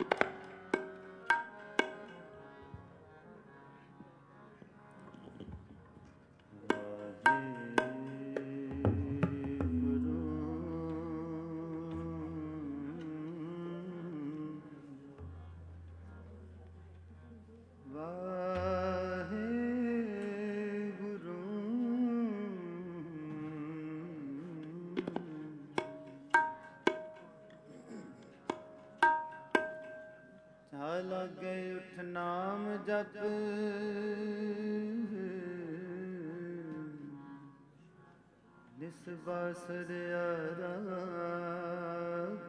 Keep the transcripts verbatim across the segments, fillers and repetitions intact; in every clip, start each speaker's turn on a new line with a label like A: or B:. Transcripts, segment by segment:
A: ਲਾਗੇ ਉਠ ਨਾਮ ਜਪ ਨਿਸ ਬਾਸਰ ਆਰਾਧ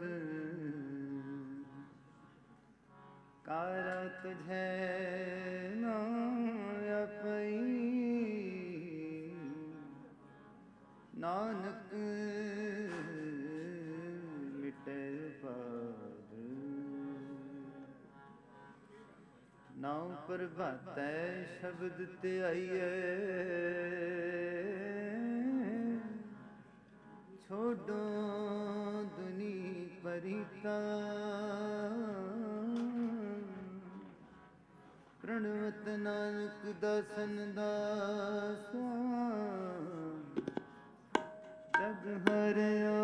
A: ਕਾਰਾ ਤੁਝੈ ਨਾ ਆਪਈ ਨਾਨਕ ਮਿਟੇ ਬਾਦ ਨਾਉ ਪ੍ਰਭਾਤੈ ਸ਼ਬਦ ਧਿਆਈਐ ਛੋਡੋ ਦੁਨੀ ਪਰਿਤਾ ਪ੍ਰਣਵਤ ਨਾਨਕ ਦਾਸਨ ਦਾਸਾ ਜਗ ਹਰਿਆ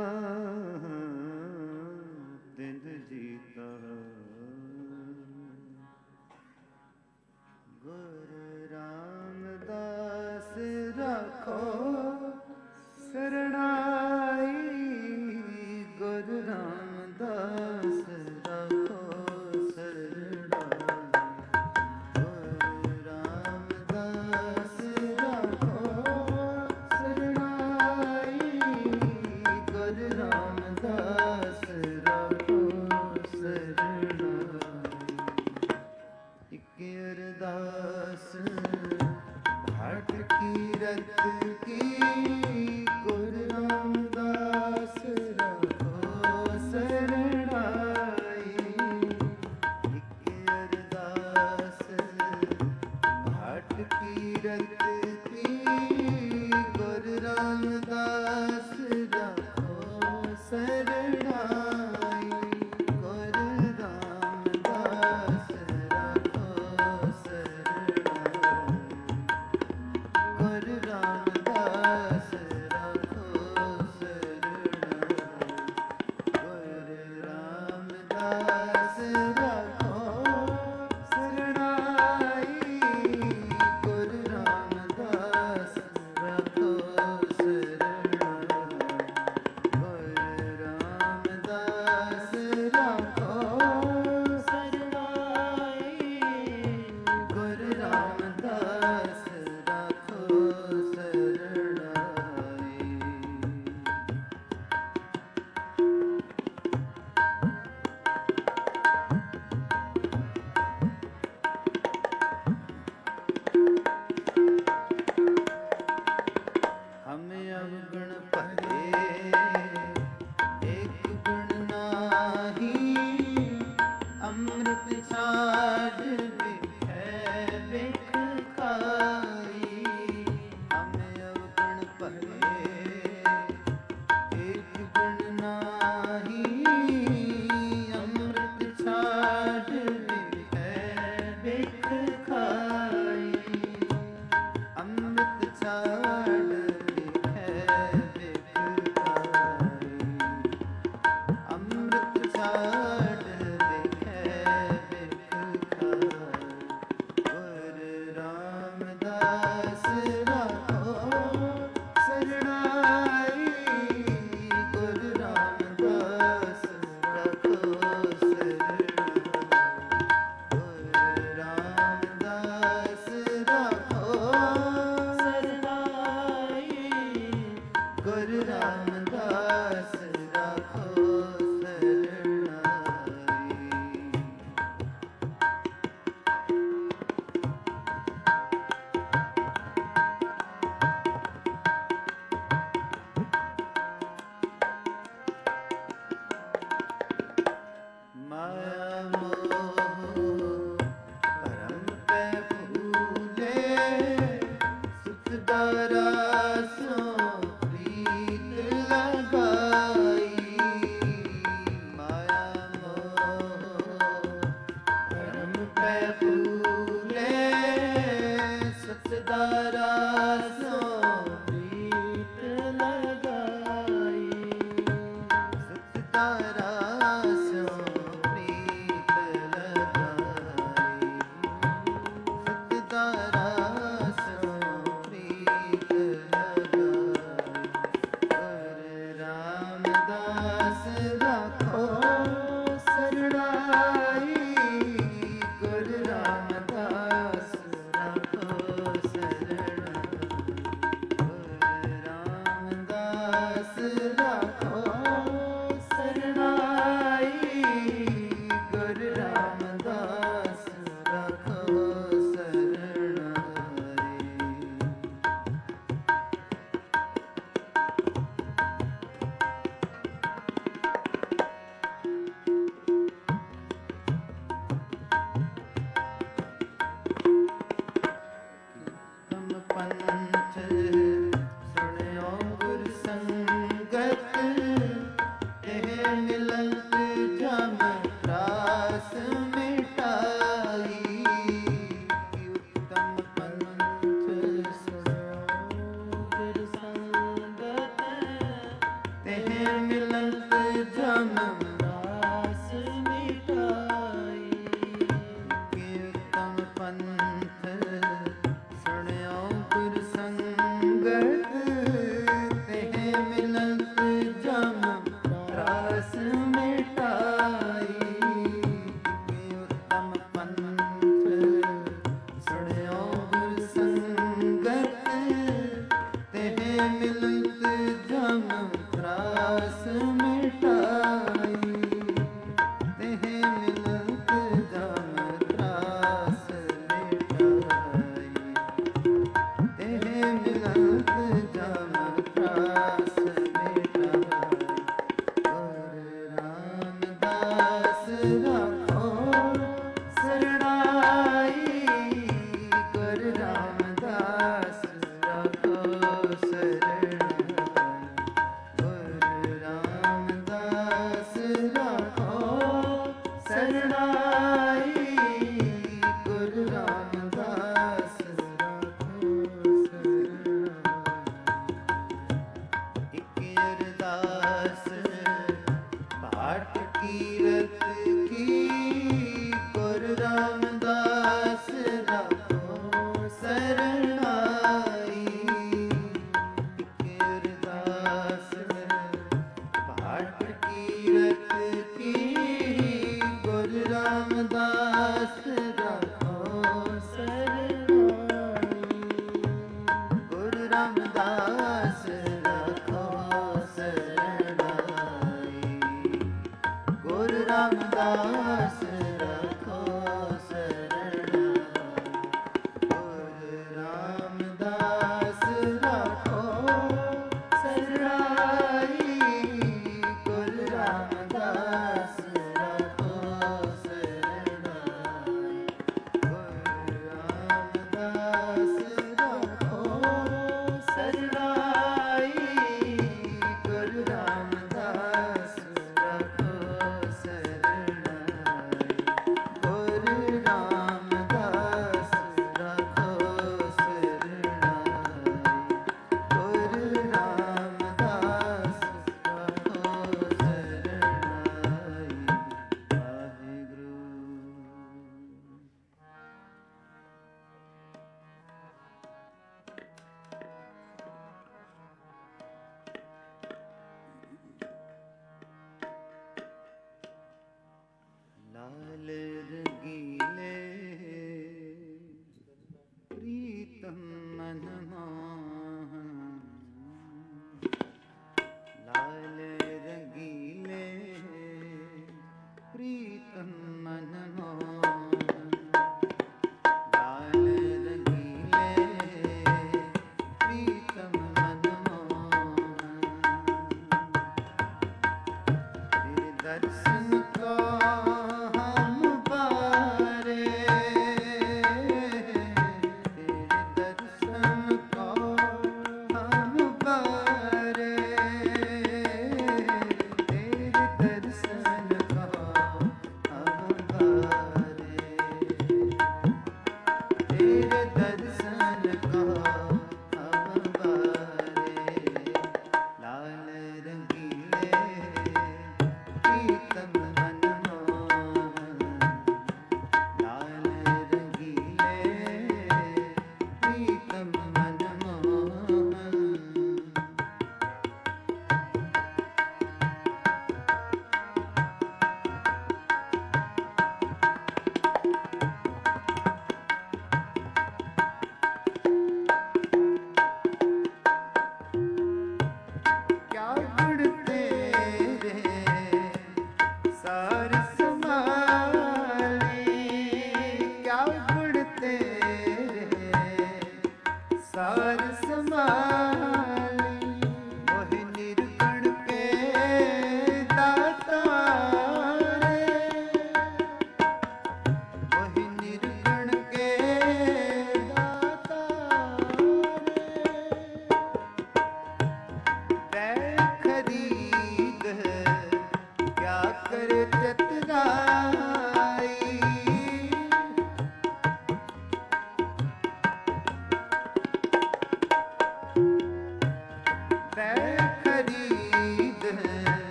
A: ਤਿੰਦ ਜੀਤਾ ਗੁਰੂ ਰਾਮਦਾਸ ਰਾਖੋ ਸਰਣਾਈ ਗੁਰੂ ਰਾਮਦਾਸ ਰਾਖੋ ਸਰਣਾਈ ਗੁਰੂ ਰਾਮਦਾਸ ਰਾਖੋ ਸਰਣਾਈ ਗੁਰੂ ਰਾਮਦਾਸ ਰਾਖੋ ਸਰਣਾਈ ਇਕ ਅਰਦਾਸ ਹਟ ਕੀਰਤ ਕੀ ਗੁਰੂ ਰਾਮਦਾਸ ਰਾਖੋ ਸਰਣਾਈ ਇਕ ਅਰਦਾਸ ਹਟ ਕੀਰਤ ਕੀ ਗੁਰੂ ਰਾਮਦਾਸ ਰਾਖੋ ਸਰਣਾਈ ਗੁਰੂ ਰਾਮਦਾਸ ਰਾਖੋ ਸਰਣਾਈ ਗੁਰੂ ਰਾਮਦਾਸ ਰਾਖੋ ਸਰਣਾਈ ਗੁਰੂ ਰਾਮਦਾਸ ਰਾਖੋ ਸਰਣਾਈ ਗੁਰੂ ਰਾਮਦਾਸ ਰਾਖੋ ਸਰਣਾਈ ਹਮ ਅਵਗੁਣ ਭਰੇ ਏਕ ਗੁਣ ਨਾਹੀ ਅੰਮ੍ਰਿਤ ਛਾੜ ਬਿਖੈ ਬਿਖ ਖਾਈ ਹਮ ਅਵਗੁਣ ਭਰੇ ਏਕ ਗੁਣ ਨਾਹੀ ਅੰਮ੍ਰਿਤ ਛਾੜ ਬਿਖੈ ਬਿਖ ਖਾਈ ਅੰਮ੍ਰਿਤ ਛਾੜ ਬਿਖੈ ਬਿਖ ਖਾਈ ਅੰਮ੍ਰਿਤ ਛਾੜ ਬਿਖੈ ਬਿਖ ਖਾਈ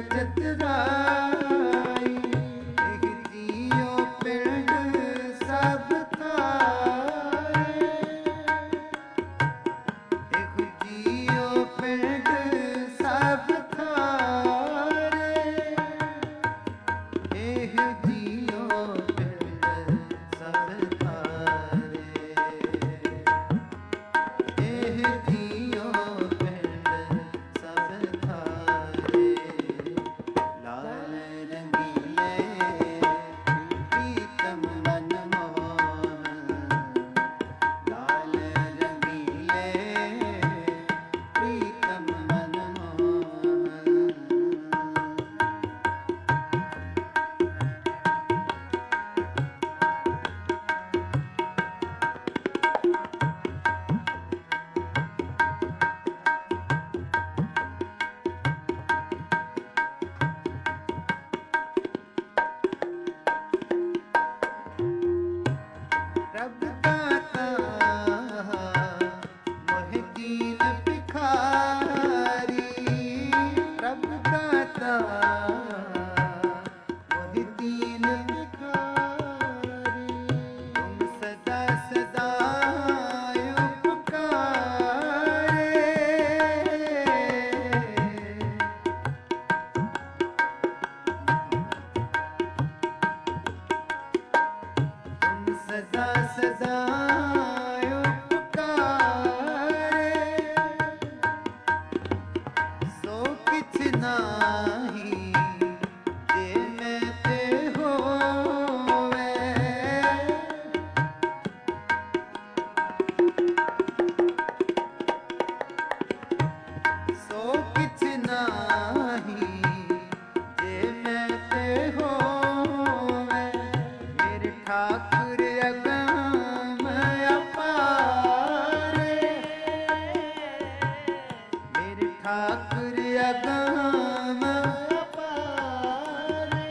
A: चतुराई एक जियो पिंड सब थारे एक जियो पिंड सब थारे एक जियो पिंड सब थारे एक जियो पिंड सब थारे लाल रंगीले प्रीतम मन मोहन लाल रंगीले प्रीतम मन मोहन रब दाता मोहि दीन भिखारी रब दाता मोहि दीन भिखारी तुम सदा सदा उपकारे तुम सदा सदा उपकारे सो किछ नाही जे मैं ते होवे सो किछ नाही जे मैं ते होवे मेरे ठाकुर अगम अपारे मेरे ठाकुर अगम अपारे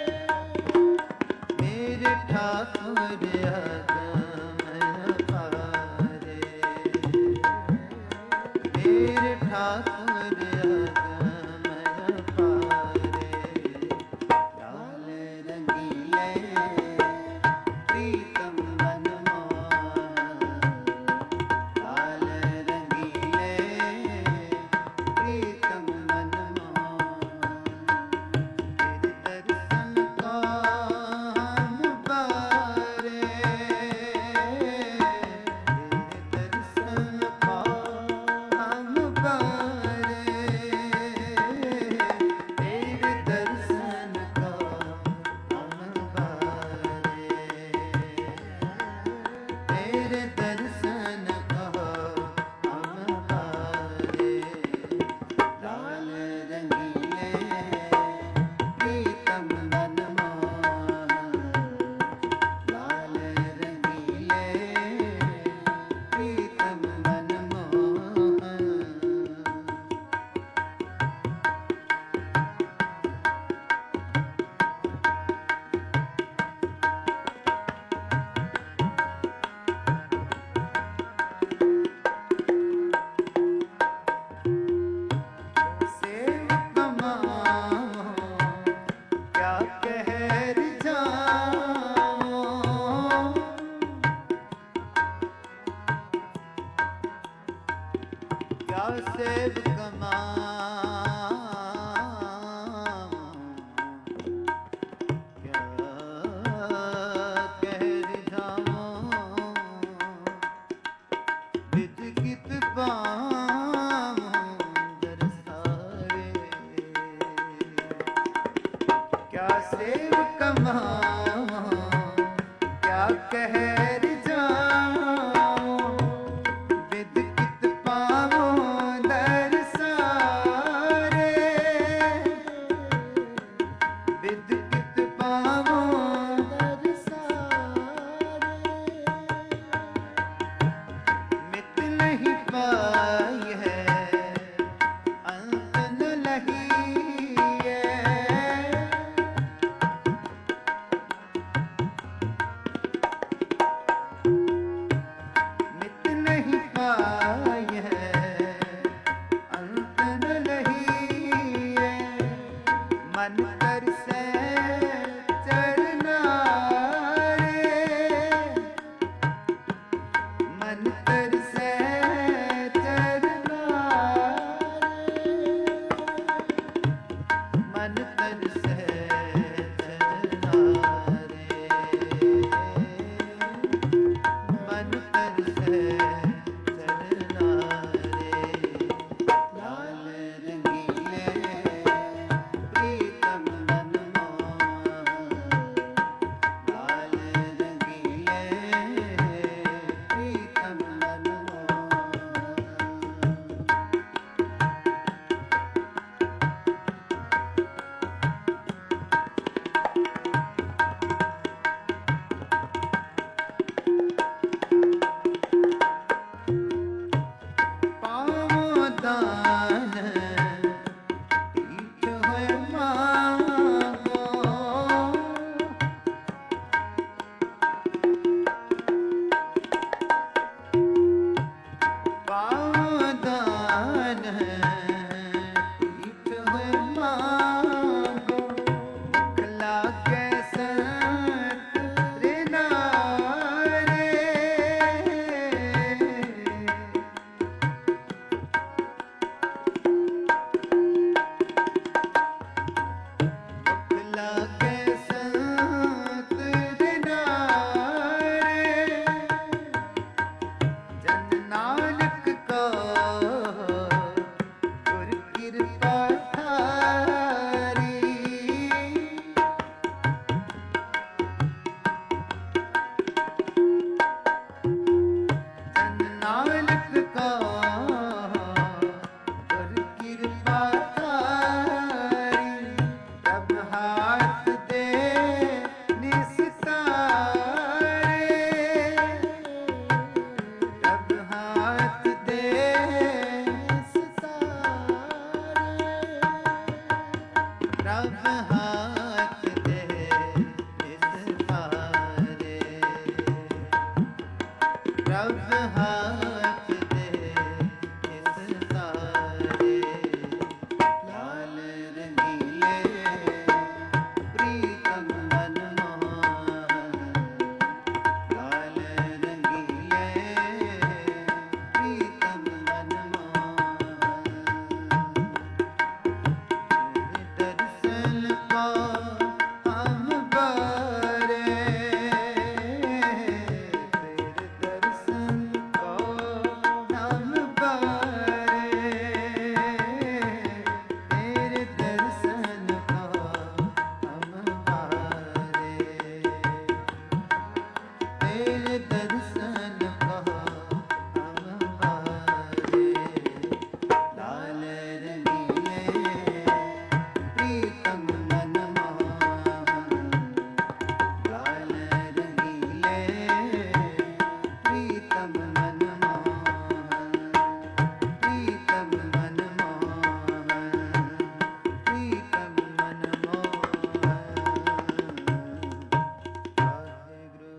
A: मेरे ठाकुर अगम अपारे मेरे ठाकुर अगम अपारे लाल रंगीले प्रीतम मन मोहन लाल रंगीले प्रीतम मन मोहन तेरे दर्शन को हम बारे तेरे दर्शन को हम बारे तेरे दर्शन को हम बारे तेरे दर्शन को हम बारे लाल रंगीले प्रीतम मन मोहन लाल रंगीले प्रीतम मन मोहन सेवक माओ क्या कहर जाओ क्या सेवक माओ क्या कहर जाओ विद गित पाऊं दरसारे क्या सेवक माओ क्या कहर जाओ विद गित पाऊं दरसारे विद गित पाऊं दरसारे मित नहीं पाई है अंत न लही है मन तरसै चरना रे, मन तरसै चरना रे, मन तरसै चरना रे, मन तरसै चरना रे, लाल रंगीले प्रीतम मन मोह, लाल रंगीले प्रीतम मन पावो दान पीठ होय मांगो, पावो दान पीठ होय मांगो, भूख लागे संत रे नारे, लागे संत रे नारे, जन नानक को गुर कृपा थारी, जन नानक को गुर कृपा थारी, तब हाथ दे निस्तारे, तब हाथ दे निस्तारे, तब हाथ दे निस्तारे, तब हाथ दे निस्तारे, लाल रंगीले प्रीतम मन मोह, लाल रंगीले प्रीतम मन मोह, दर्शन को हम बारे, तेरे दर्शन को हम बारे, तेरे दर्शन को हम बारे, तेरे दर्शन को हम बारे, लाल रंगीले प्रीतम मन मोह, लाल रंगीले प्रीतम मन मोह, प्रीतम मन मोह, प्रीतम मन मोह, वाहेगुरु।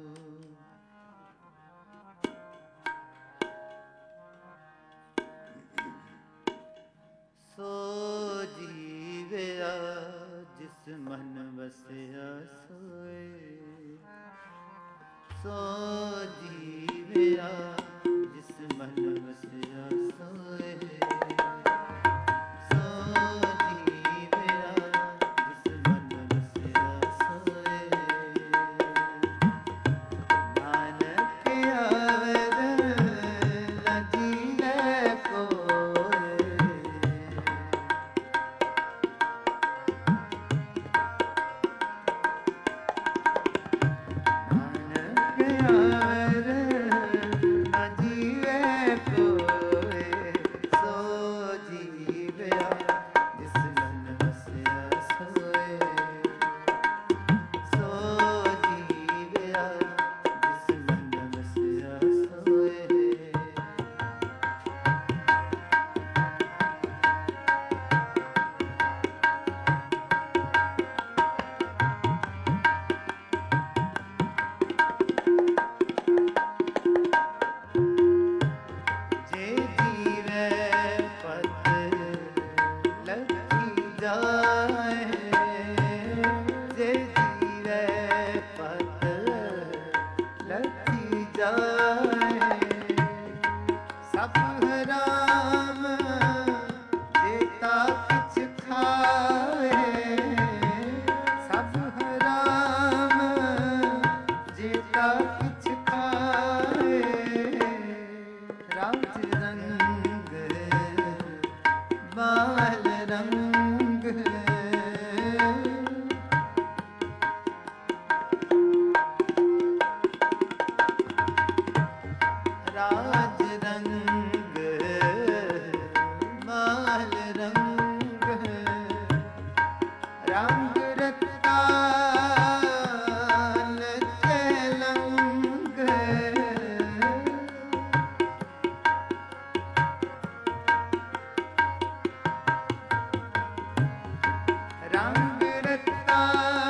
A: सो जीवया जिस मन बसया सोए, सो जीवया जिस मन बसया सोए, सो जीवया जिस मन बसया सोए, नानक आवर न जीवे कोय, नानक आवर न जीवे कोय, सो जे जीवे पत लथी जाए सब हराम जेता किछ खाए सब हराम जेता किछ खाए राज रंग बाल रंग राज रंग बाल रंग रंग रत्ता लंग रंग रत्ता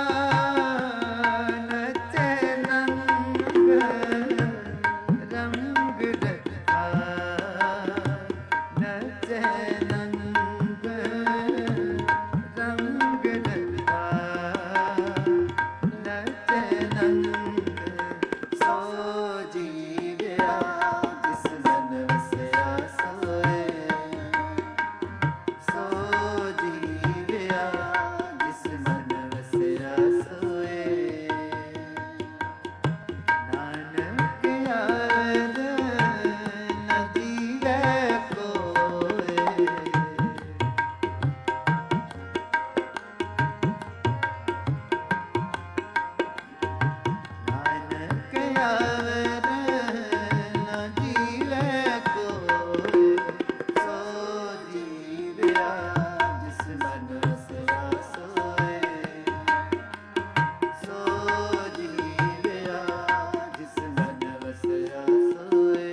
A: नचे नंग रंग रत्ता नचे नंग रंग रत्ता नचे नंग सो जीविया जिस मन वसिया सोए सो जीविया जिस मन वसिया सोए नानक याद न जीवे कोय नानक याद न जीवे कोय सो जीविया जिस मन वसिया सोए सो जीविया जिस मन वसिया सोए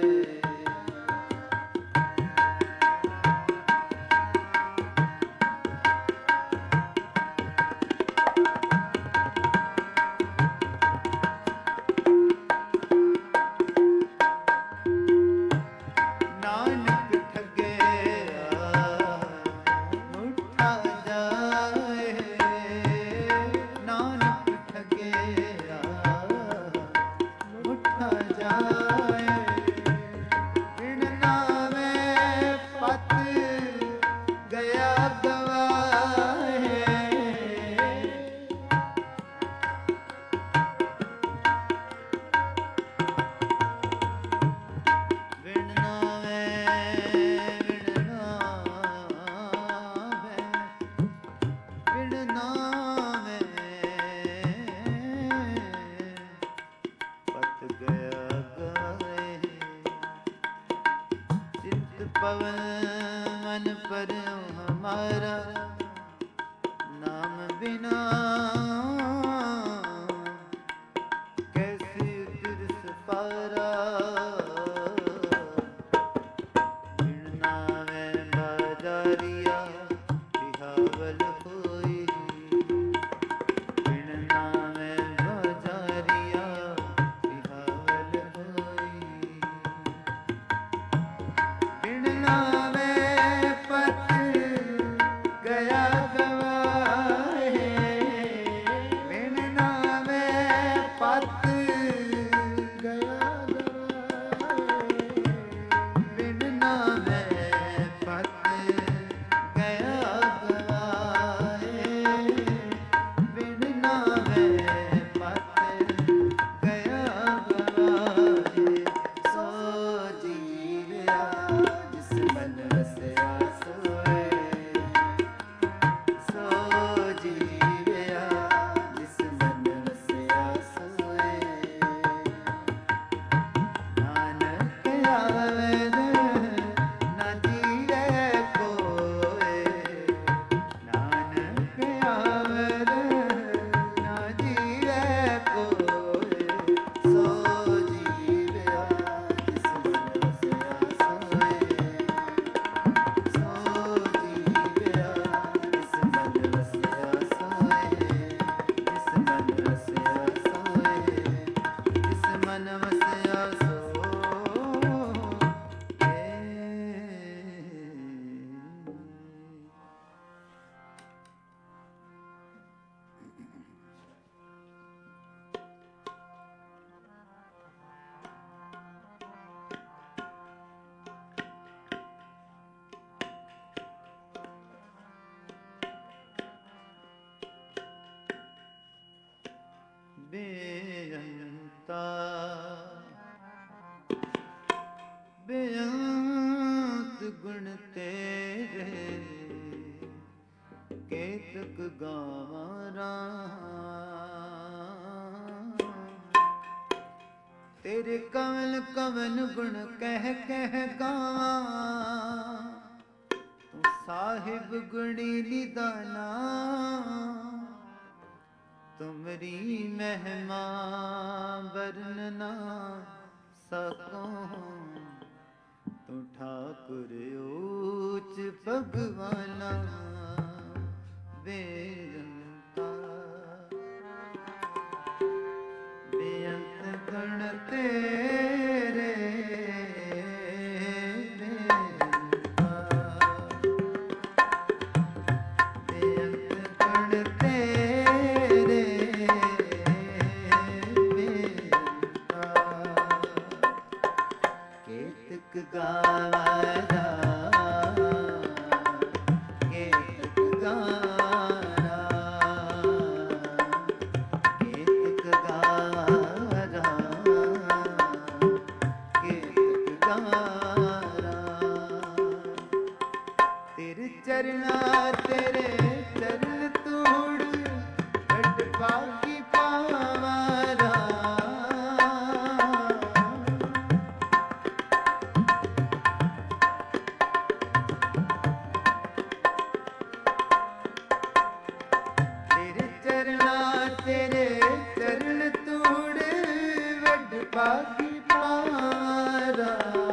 A: नानक ठगेया मुठा जाए नानक ठगेया मुठा जाए बिन नावे पत गया गवाए बिन नावे बिन नावे बिन नावे पत गया गाए चित पवन मन पर हमारा नाम बिना कैसे तिरस पारा बिन नावे बाजारिया बिहावल होई बिन नावे बाजारिया बिहावल होई बिन नावे पत गया गवाए ਬੇਅੰਤਾ ਬੇਅੰਤ ਗੁਣ ਤੇਰੇ ਕੇਤਕ ਗਾਵਾਂ ਰਾਮ ਤੇਰੇ ਕਵਨ ਕਵਨ ਗੁਣ ਕਹਿ ਕਹਿ ਗਾਵਾਂ ਤੂੰ ਸਾਹਿਬ ਗੁਣੀ ਨਿਦਾਨਾ ਤੁਮਰੀ ਮਹਿਮਾ ਵਰਨ ਨਾ ਸਕੂੰ ਤੂੰ ਠਾਕੁਰ ਊਚ ਭਗਵਾਨਾ ਬੇਅੰਤਾ ਬੇਅੰਤ ਗੁਣ ਤੇਰੇ ਬੇਅੰਤਾ ਬੇਅੰਤ ਗੁਣ ਤੇਰੇ ਬੇਅੰਤਾ ਕੇਤਕ ਗਾਵਾਰਾ ਚਰਣਾ ਤੇਰੇ ਚਰਨ ਤੂੜ ਕੱਟ ਪਾਗੀ ਪਾਵਾਰਾ ਤੇਰੇ ਚਰਣਾ ਤੇਰੇ ਚਰਨ ਤੂੜ ਵੱਡ ਪਾਗੀ ਪਾਵਾਰਾ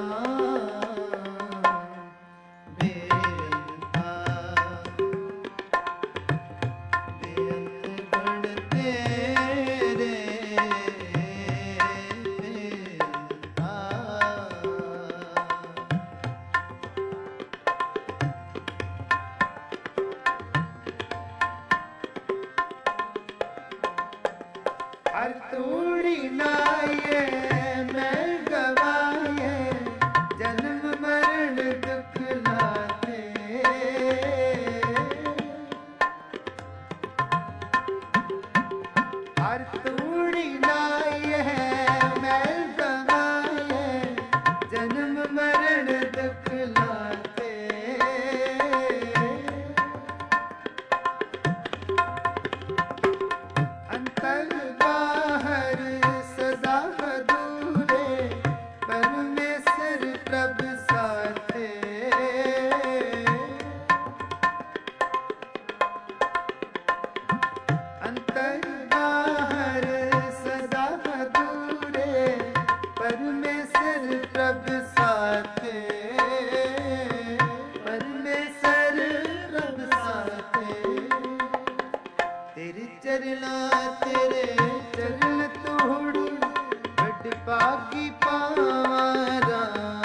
A: ਹਰ ਤੂੜੀ ਨਾਏ ਮੈਂ ਗਵਾਏ ਜਨਮ ਮਰਨ ਦੁਖ ਲਾਤੇ ਹਰ ਤੂੜੀ ਨਾਏ ਮੈਂ ਗਵਾਏ ਜਨਮ ਮਰਨ ਦੁਖ ਲਾਤੇ ਅੰਤਰ ਬਾਹਰ ਸਦਾ ਹਦੂਰੇ ਪਰਮੇਸ਼ਰ ਪ੍ਰਭ ਸਾਥੇ ਅੰਤਰ ਬਾਹਰ ਸਦਾ ਹਦੂਰੇ ਪਰਮੇਸ਼ਰ ਪ੍ਰਭ ਸਾਥੇ ਪਰਮੇਸ਼ਰ ਪ੍ਰਭ ਸਾਥੇ ਤੇਰੇ ਚਰਨਾ ਤੇਰੇ ਚਰਨ ਤੋੜ ਵੱਡ ਪਾਗੀ ਪਾਵਾਰਾ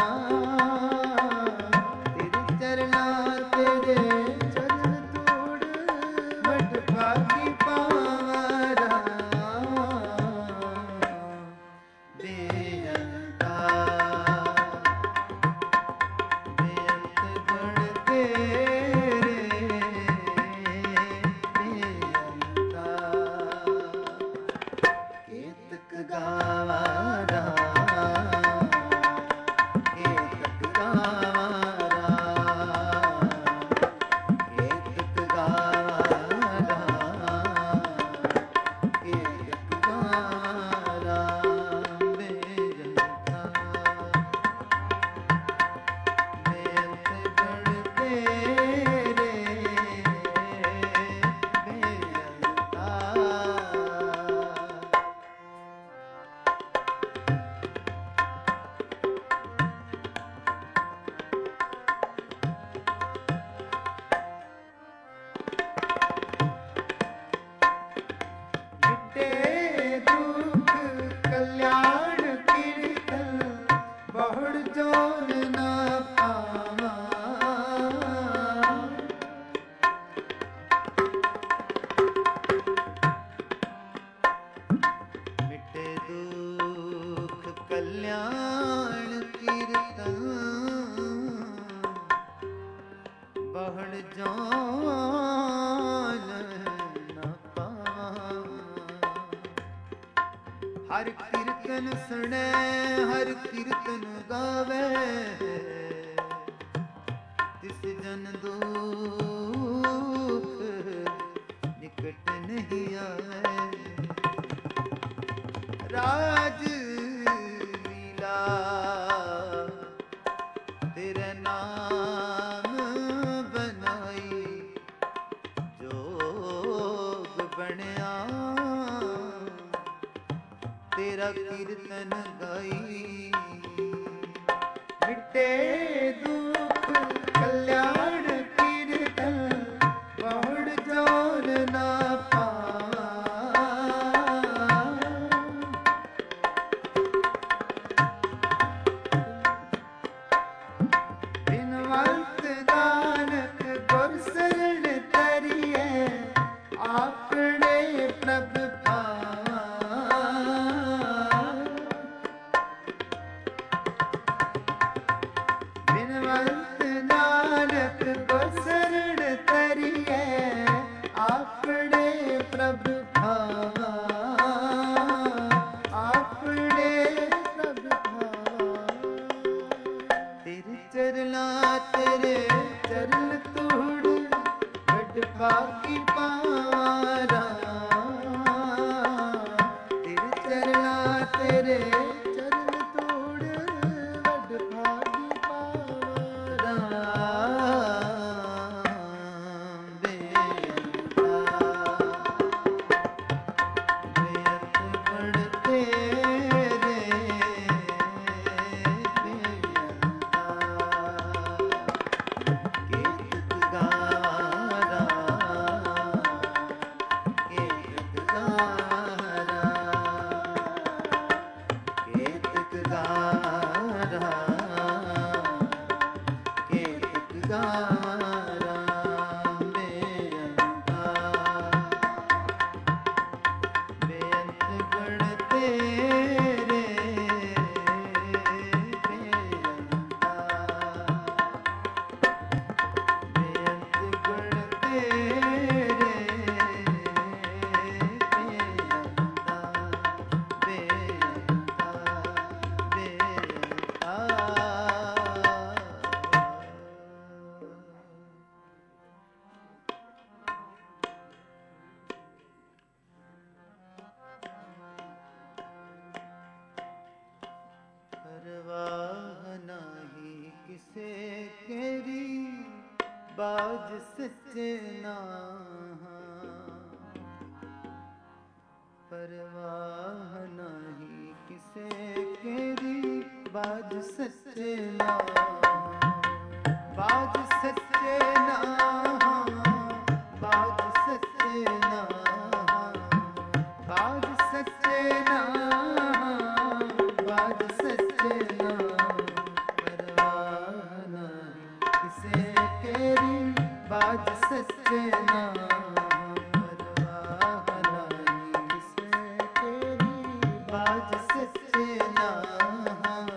A: ਤੇਰੇ ਚਰਨਾ ਤੇਰੇ ਚਰਨ ਤੋੜ ਵੱਡ ਪਾਗੀ ਪਾਵਾਰਾ ਬੇਅੰਤਾ ਬੇਅੰਤ ਗੁਣ ਤੇਰੇ ਕੇਤਕ ਗਾਵਾਰਾ ਕੇਤਕ ਗਾਵਾਰਾ ਕੇਤਕ ਗਾਵਾਰਾ ਕੇਤਕ ਗਾਵਾਰਾ ਬੇਅੰਤਾ ਬੇਅੰਤ ਗੁਣ ਤੇਰੇ ਬੇਅੰਤਾ ਮਿਟੇ ਦੁਖ ਕਲਿਆਣ ਕੀਰਤਨ ਬਹੁੜ ਜੋਨ ਨਾ ਪਾਵਾਂ ਮਿਟੇ ਦੁਖ ਕਲਿਆਣ ਕੀਰਤਨ ਬਹੁੜ ਜੋਨ ਨਾ ਪਾਵਾਂ हर कीर्तन सुने हर कीर्तन गावे तिस जन दुख निकट नहीं आवे। राज लीला तेरे नाम बनाई जोग बनया तेरा कीर्तन गाई। मिटे दुख कल्याण कीर्तन बहुड़ जोर ना पावा। बिनवंत नानक गुर शरण तरिए आपने प्रभु बाकी पारा तेरे चरना तेरे चरण तोड़ वड भागी पारा। बेअंता बेअंत बड़ तेरे बेअंता केत गारा बाज सच्चे नाम परवाह नहीं किसे केरी बाज सच्चे नाम। बाज सच्चे नाम बाज सच्चे नाम बाज सच्चे नाम बाज सच्चे नाम परवाह नहीं किसे केरी बाज सच्चे नाम परवाह नहीं किसे केरी बाज सच्चे नाम।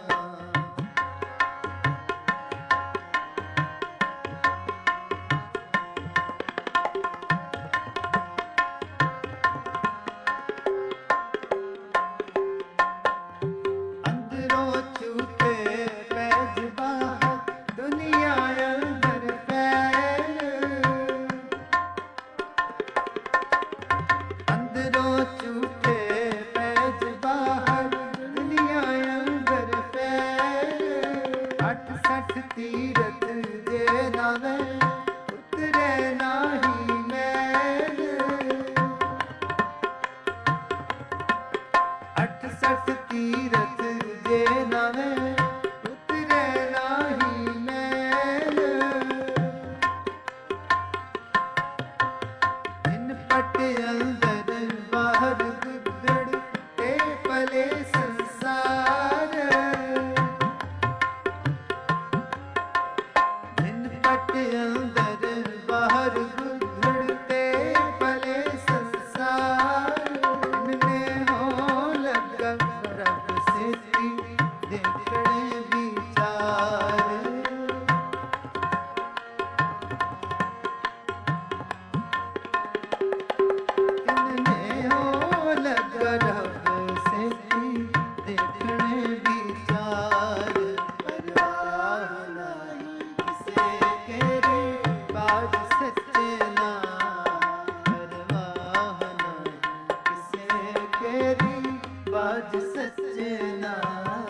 A: ਬਾਜ ਸੱਚੇ ਨਾਮ।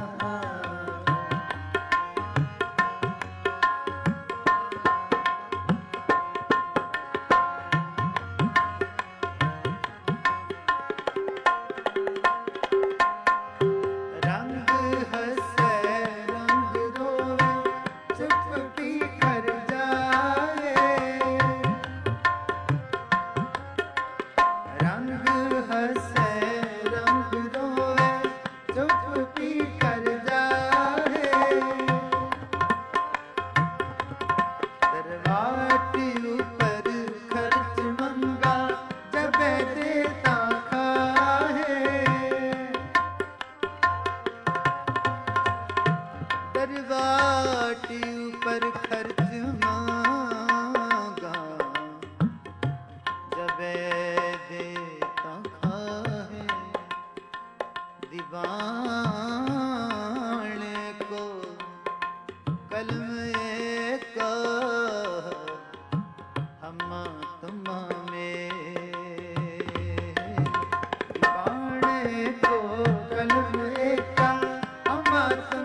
A: दरवाटी ऊपर खर्च मांगा जबे देता खाए। दीवाने को कलम एक हम तुम में। दीवाने को कलम एक हम तुम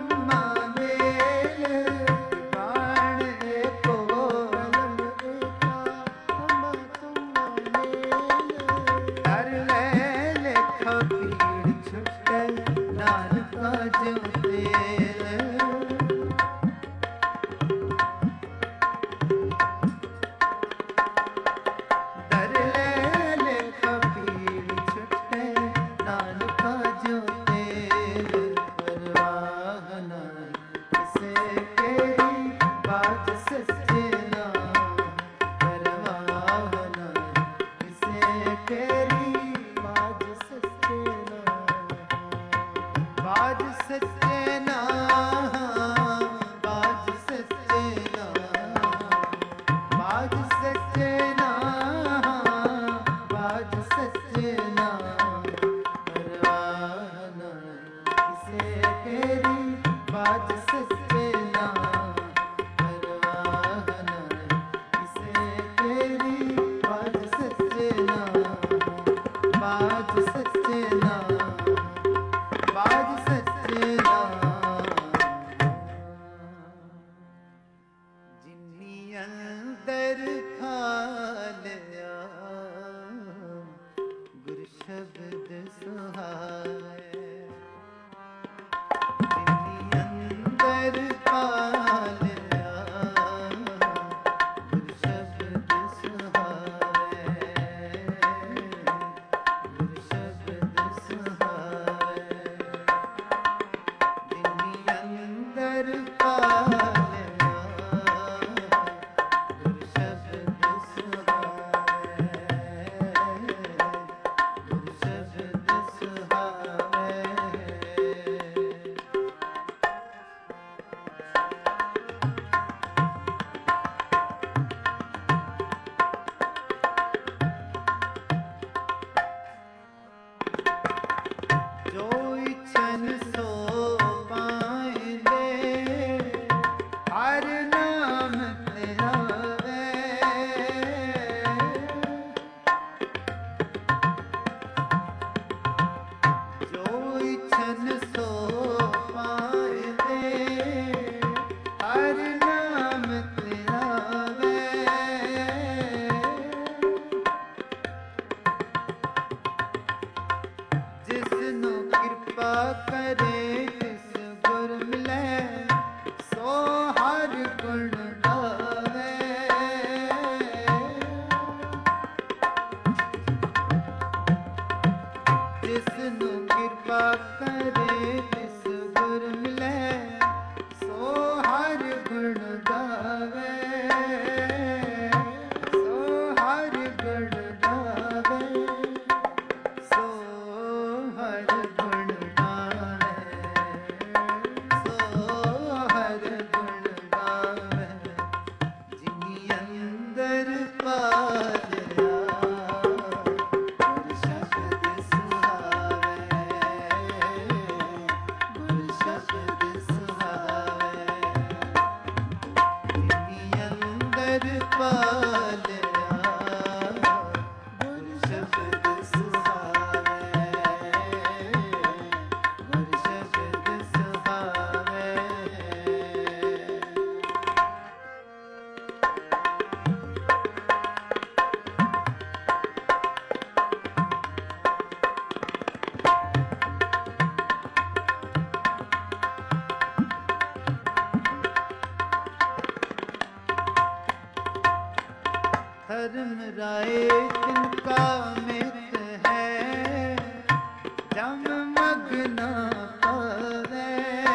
A: धर्म राय तिनका मित है, जम मग न पावे।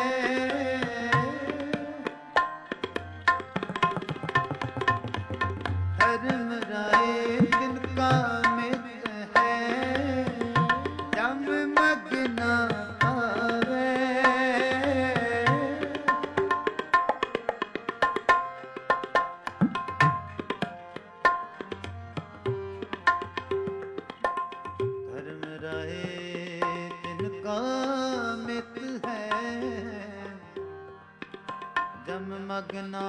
A: धर्म राय तिनका मित है, जम मग न पावे। धर्म राय तिनका मित है, जम मग न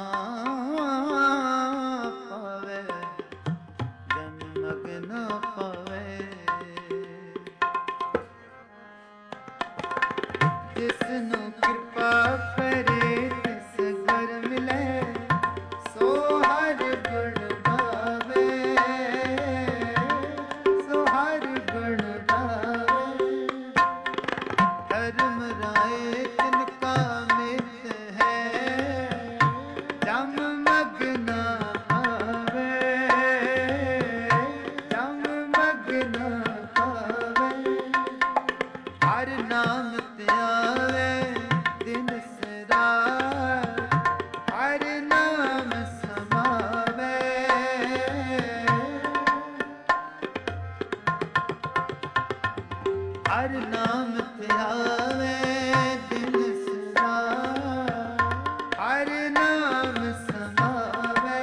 A: पावे, जम मग न पावे। जिसनु कृपा करे तिस घर मिले, सो हर गुण गावे, सो हर गुण गावे। धर्म राय तिनका मित है, जम मग न पावे, जम मग न पावे। हर नाम त्यावे दिन सराय, हर नाम समावे। हर नाम त्यावे दिन सराय, हर नाम समावे।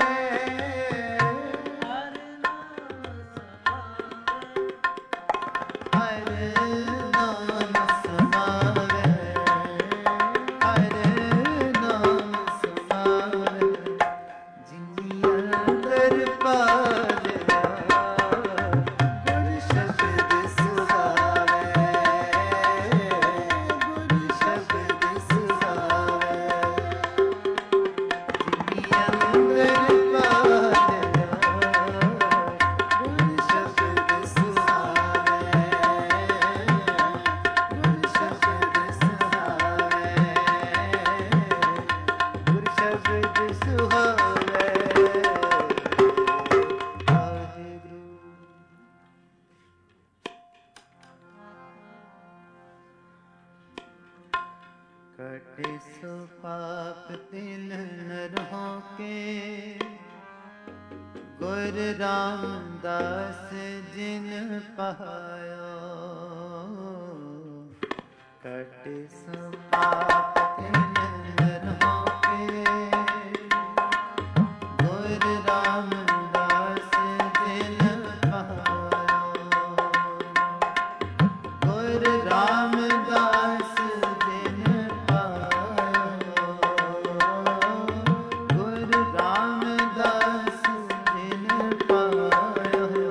A: हर नाम समावे, हर नाम समावे। जिनी अंतर पाया गुर शब्द सुहावे, गुर शब्द सुहावे। जिनी अंतर पाया गुर शब्द सुहावे, गुर शब्द सुहावे, गुर शब्द सुहावे। वाहिगुरू। कटे सो पाप तिन नरहों के, गुर रामदास जिन पायो। कटे सो पाप तिन नरहों के, गुर रामदास जिन पायो। गुर रामदास जिन पायो, गुर रामदास जिन पायो।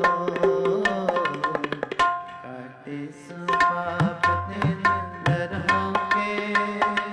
A: काटे सो पाप तिन नरहों के,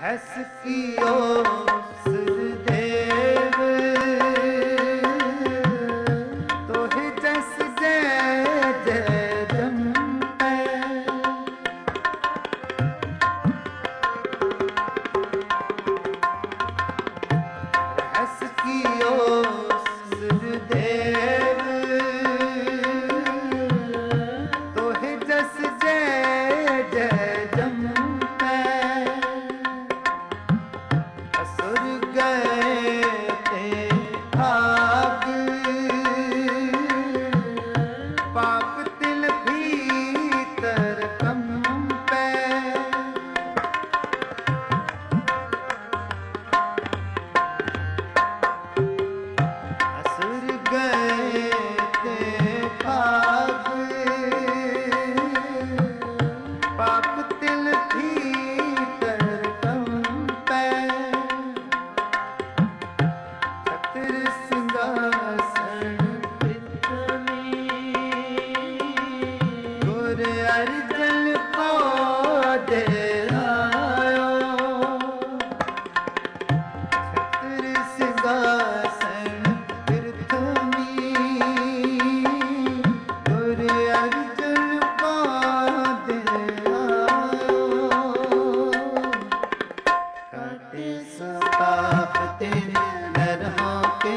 A: हस कियो सुरदेव तोहि जस जय जय जम्पै हस कियो सुरदेव तोहि जस जय जय जम्पै असुर गए ते भाग पाप तिल भीतर कंपै असुर गए ते भाग पाप तिल भीतर कंपै छत्र सिंहासन गुर अर्जन को डेरायो छत्र सिंहासन पृथ्वी गुर अर्जन को डेरायो काटे सो पाप तेरे नरहों के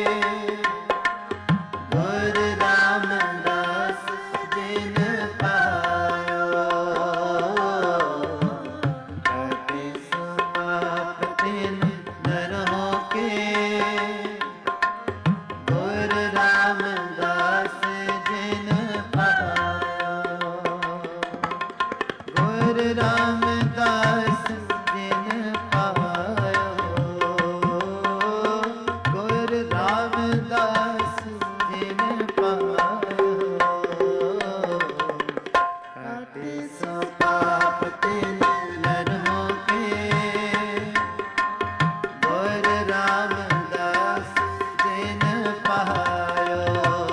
A: गुर रामदास जिन पायो काटे सो पाप तेरे नरहों के गुर रामदास जिन पायो गुर रामदास जिन पायो गुर रामदास जिन पायो काटे सो पाप तिल नरहों के गुर रामदास जिन पायो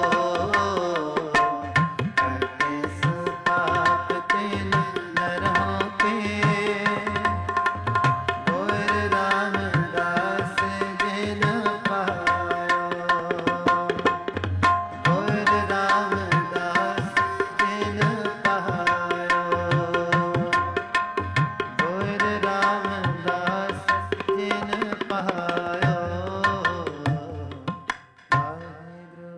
A: काटे सो पाप तिल नरहों के गुर रामदास जिन पायो गुर रामदास जिन पायो गुर रामदास जिन पायो वाहिगुरु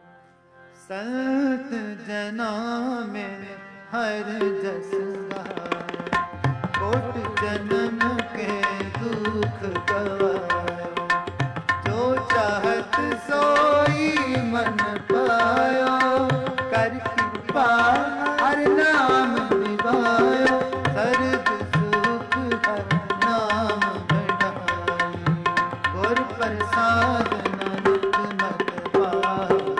A: संत जना में हर जस गायो कोट जन्म के दुख गवायो जो चाहत सोई मन पायो कर कृपा हर नाम निभायो सर्व सुख हर नाम बढ़ाई गुर प्रसाद नानक मत पाई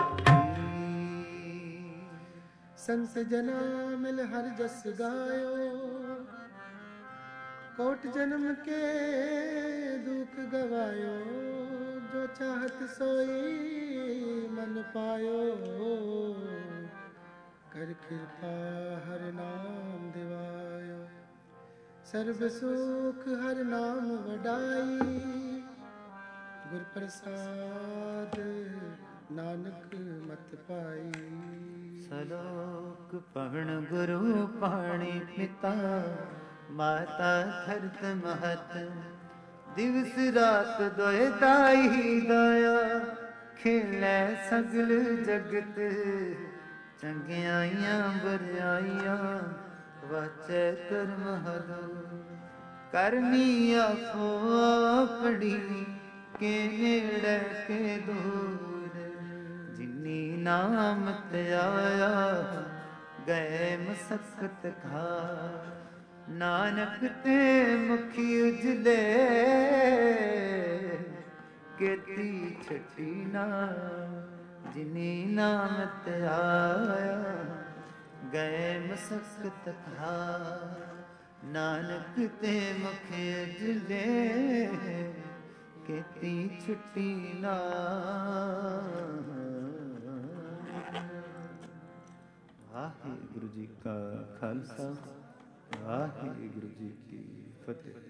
B: संत जना मिल हर जस गायो कोट जन्म के दुख गवायो जो चाहत सोई मन पायो कर कृपा हर नाम दिवायो सर्व सुख हर नाम वडाई गुर प्रसाद नानक मत पाई
A: सलोक पढ़ गुरु पाणी पिता माता धरत महत दिवस रात दोए दाई दाया खेलै सगल जगत चंगियाइयां बरियाइयां वाचै कर्म हरो करनी आपो अपनी के नेड़े के दूर जिनी नाम ते आया गए मसकत खा नानक ते मुखी उजले केती छठी ना जिनी नाम ते आया गए मसकत खा नानक ते मुखी उजले केती छठी ना। वाहिगुरु जी का खालसा वाहिगुरु जी की फतेह।